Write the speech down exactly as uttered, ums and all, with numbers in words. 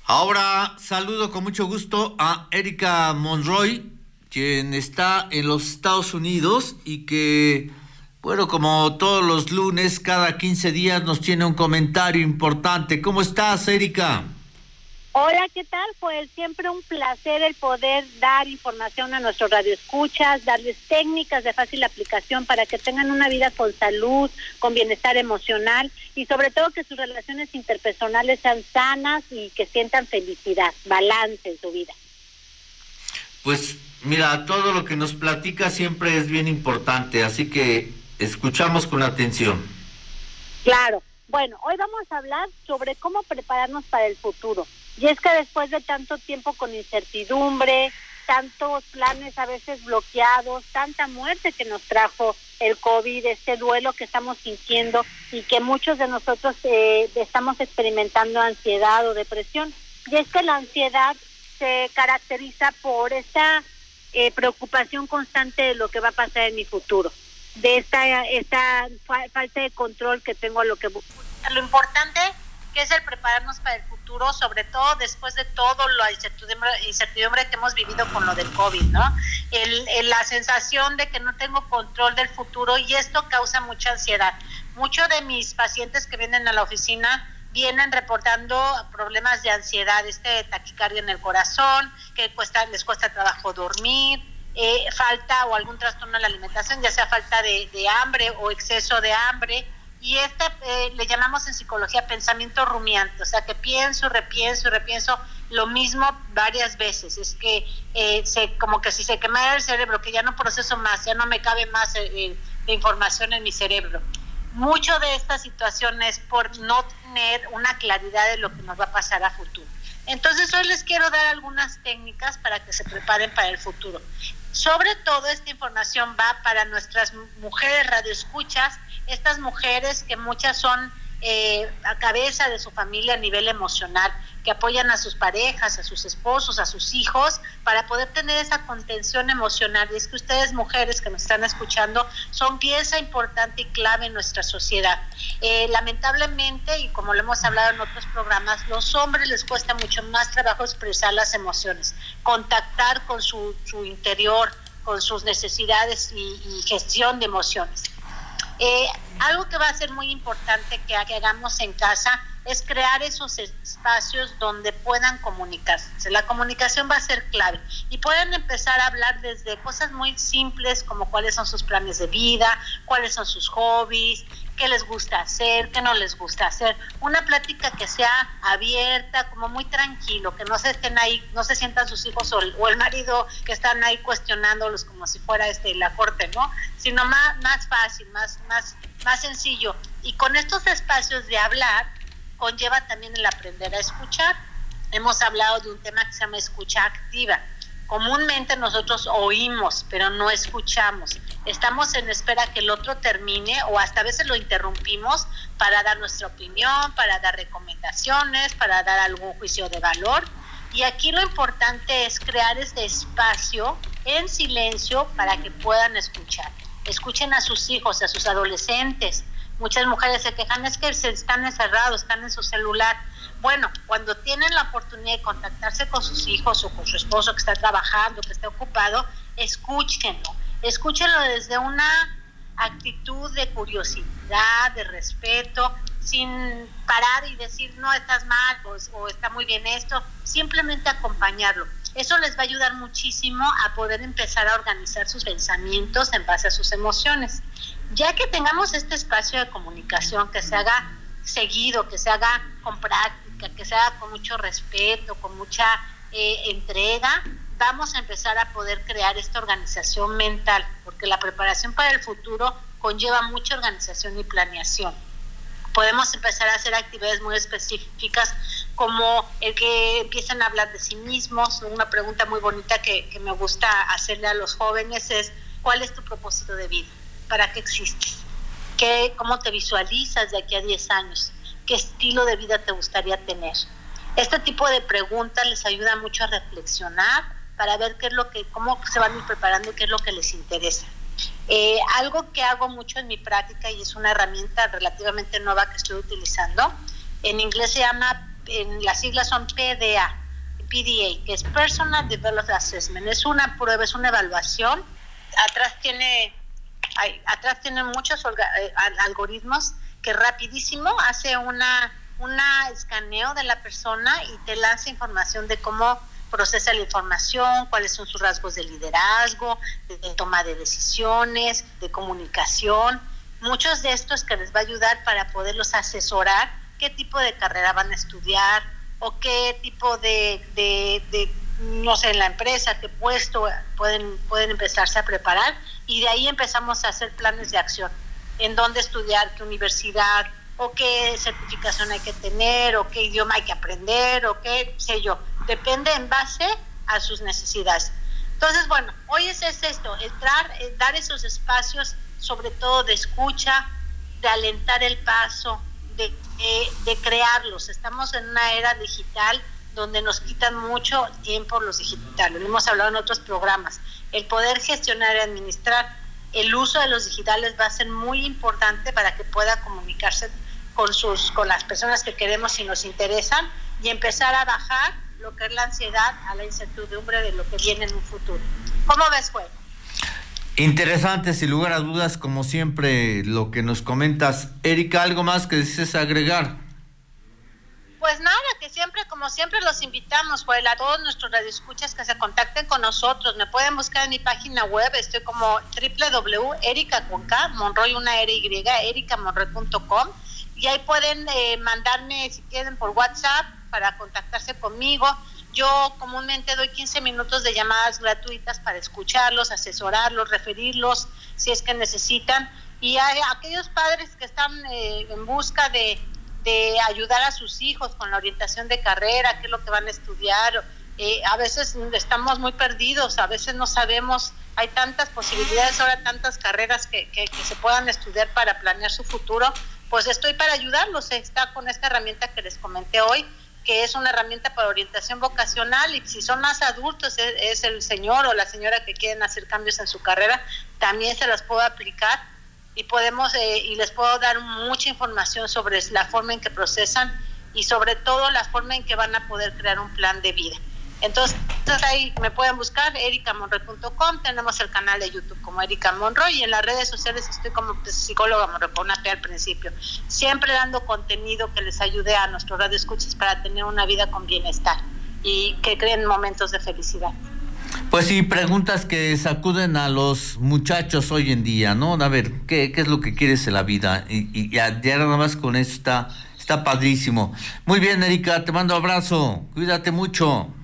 Ahora saludo con mucho gusto a Erika Monroy, quien está en los Estados Unidos y que, bueno, como todos los lunes, cada quince días nos tiene un comentario importante. ¿Cómo estás, Erika? Hola, ¿qué tal? Pues siempre un placer el poder dar información a nuestros radioescuchas, darles técnicas de fácil aplicación para que tengan una vida con salud, con bienestar emocional y sobre todo que sus relaciones interpersonales sean sanas y que sientan felicidad, balance en su vida. Pues mira, todo lo que nos platica siempre es bien importante, así que escuchamos con atención. Claro. Bueno, hoy vamos a hablar sobre cómo prepararnos para el futuro. Y es que después de tanto tiempo con incertidumbre, tantos planes a veces bloqueados, tanta muerte que nos trajo el COVID, este duelo que estamos sintiendo y que muchos de nosotros eh, estamos experimentando ansiedad o depresión. Y es que la ansiedad se caracteriza por esta eh, preocupación constante de lo que va a pasar en mi futuro, de esta esta fa- falta de control que tengo a lo que busco. Lo importante que es el prepararnos para el futuro, sobre todo después de todo la incertidumbre, incertidumbre que hemos vivido con lo del COVID, ¿no? El, el, la sensación de que no tengo control del futuro y esto causa mucha ansiedad. Muchos de mis pacientes que vienen a la oficina vienen reportando problemas de ansiedad, este taquicardia en el corazón, que cuesta, les cuesta trabajo dormir, eh, falta o algún trastorno en la alimentación, ya sea falta de, de hambre o exceso de hambre. Y este eh, le llamamos en psicología pensamiento rumiante, o sea que pienso, repienso y repienso lo mismo varias veces. Es que eh, se, como que si se quemara el cerebro, que ya no proceso más, ya no me cabe más eh, de información en mi cerebro. Mucho de esta situación es por no tener una claridad de lo que nos va a pasar a futuro. Entonces hoy les quiero dar algunas técnicas para que se preparen para el futuro. Sobre todo esta información va para nuestras mujeres radioescuchas, estas mujeres que muchas son eh, a cabeza de su familia a nivel emocional, que apoyan a sus parejas, a sus esposos, a sus hijos, para poder tener esa contención emocional. Y es que ustedes, mujeres que nos están escuchando, son pieza importante y clave en nuestra sociedad. Eh, lamentablemente, y como lo hemos hablado en otros programas, los hombres les cuesta mucho más trabajo expresar las emociones, contactar con su, su interior, con sus necesidades y, y gestión de emociones. Eh, algo que va a ser muy importante que, que hagamos en casa es crear esos espacios donde puedan comunicarse. La comunicación va a ser clave y pueden empezar a hablar desde cosas muy simples como cuáles son sus planes de vida, cuáles son sus hobbies, qué les gusta hacer, qué no les gusta hacer. Una plática que sea abierta, como muy tranquilo, que no se estén ahí, no se sientan sus hijos o el, o el marido que están ahí cuestionándolos como si fuera este la corte, ¿no? Sino más, más fácil, más, más, más sencillo. Y con estos espacios de hablar, conlleva también el aprender a escuchar. Hemos hablado de un tema que se llama escucha activa. Comúnmente nosotros oímos, pero no escuchamos. Estamos en espera que el otro termine o hasta a veces lo interrumpimos para dar nuestra opinión, para dar recomendaciones, para dar algún juicio de valor. Y aquí lo importante es crear este espacio en silencio para que puedan escuchar. Escuchen a sus hijos, a sus adolescentes. Muchas mujeres se quejan, es que se están encerrados, están en su celular. Bueno, cuando tienen la oportunidad de contactarse con sus hijos o con su esposo que está trabajando, que está ocupado, escúchenlo. Escúchenlo desde una actitud de curiosidad, de respeto, sin parar y decir, no, estás mal o, o está muy bien esto, simplemente acompañarlo. Eso les va a ayudar muchísimo a poder empezar a organizar sus pensamientos en base a sus emociones. Ya que tengamos este espacio de comunicación que se haga seguido, que se haga con práctica, que se haga con mucho respeto, con mucha eh, entrega, vamos a empezar a poder crear esta organización mental, porque la preparación para el futuro conlleva mucha organización y planeación. Podemos empezar a hacer actividades muy específicas como el que empiecen a hablar de sí mismos. Una pregunta muy bonita que, que me gusta hacerle a los jóvenes es: ¿cuál es tu propósito de vida? ¿Para qué existes? ¿Qué, ¿Cómo te visualizas de aquí a diez años? ¿Qué estilo de vida te gustaría tener? Este tipo de preguntas les ayuda mucho a reflexionar para ver qué es lo que, cómo se van a ir preparando y qué es lo que les interesa. Eh, algo que hago mucho en mi práctica y es una herramienta relativamente nueva que estoy utilizando, en inglés se llama en las siglas son P D A, P D A, que es Personal Development Assessment. Es una prueba, es una evaluación. Atrás tiene, hay, atrás tiene muchos orga, eh, algoritmos que rapidísimo hace una, una escaneo de la persona y te lanza información de cómo procesa la información, cuáles son sus rasgos de liderazgo, de, de toma de decisiones, de comunicación. Muchos de estos que les va a ayudar para poderlos asesorar qué tipo de carrera van a estudiar o qué tipo de, de, de no sé, en la empresa, qué puesto pueden, pueden empezarse a preparar, y de ahí empezamos a hacer planes de acción, en dónde estudiar, qué universidad, o qué certificación hay que tener, o qué idioma hay que aprender, o qué sé yo, depende en base a sus necesidades. Entonces, bueno, hoy es, es esto, entrar, dar esos espacios, sobre todo de escucha, de alentar el paso, de, de, de crearlos. Estamos en una era digital donde nos quitan mucho tiempo los digitales. Lo hemos hablado en otros programas. El poder gestionar y administrar el uso de los digitales va a ser muy importante para que pueda comunicarse con sus con las personas que queremos y nos interesan, y empezar a bajar lo que es la ansiedad a la incertidumbre de lo que viene en un futuro. ¿Cómo ves, Juego? Interesante, sin lugar a dudas, como siempre, lo que nos comentas. Erika, ¿algo más que desees agregar? Pues nada, que siempre, como siempre, los invitamos, Joel, a todos nuestros radioescuchas que se contacten con nosotros. Me pueden buscar en mi página web, estoy como doble u doble u doble u punto erika con K, Monroy, una R Y, erika monroy punto com, y ahí pueden eh, mandarme, si quieren, por WhatsApp para contactarse conmigo. Yo comúnmente doy quince minutos de llamadas gratuitas para escucharlos, asesorarlos, referirlos si es que necesitan. Y hay aquellos padres que están eh, en busca de de ayudar a sus hijos con la orientación de carrera, qué es lo que van a estudiar. Eh, a veces estamos muy perdidos, a veces no sabemos, hay tantas posibilidades ahora, tantas carreras que, que, que se puedan estudiar para planear su futuro. Pues estoy para ayudarlos, está con esta herramienta que les comenté hoy, que es una herramienta para orientación vocacional, y si son más adultos, es, es el señor o la señora que quieren hacer cambios en su carrera, también se las puedo aplicar. Y podemos eh, y les puedo dar mucha información sobre la forma en que procesan y sobre todo la forma en que van a poder crear un plan de vida. Entonces, ahí me pueden buscar, erika monroy punto com, tenemos el canal de YouTube como Erika Monroy, y en las redes sociales estoy como psicóloga Monroy, con una P al principio, siempre dando contenido que les ayude a nuestros radioescuchas para tener una vida con bienestar y que creen momentos de felicidad. Pues sí, preguntas que sacuden a los muchachos hoy en día, ¿no? A ver, ¿qué, qué es lo que quieres en la vida? Y, y ya, ya nada más con eso está, está padrísimo. Muy bien, Erika, te mando abrazo, cuídate mucho.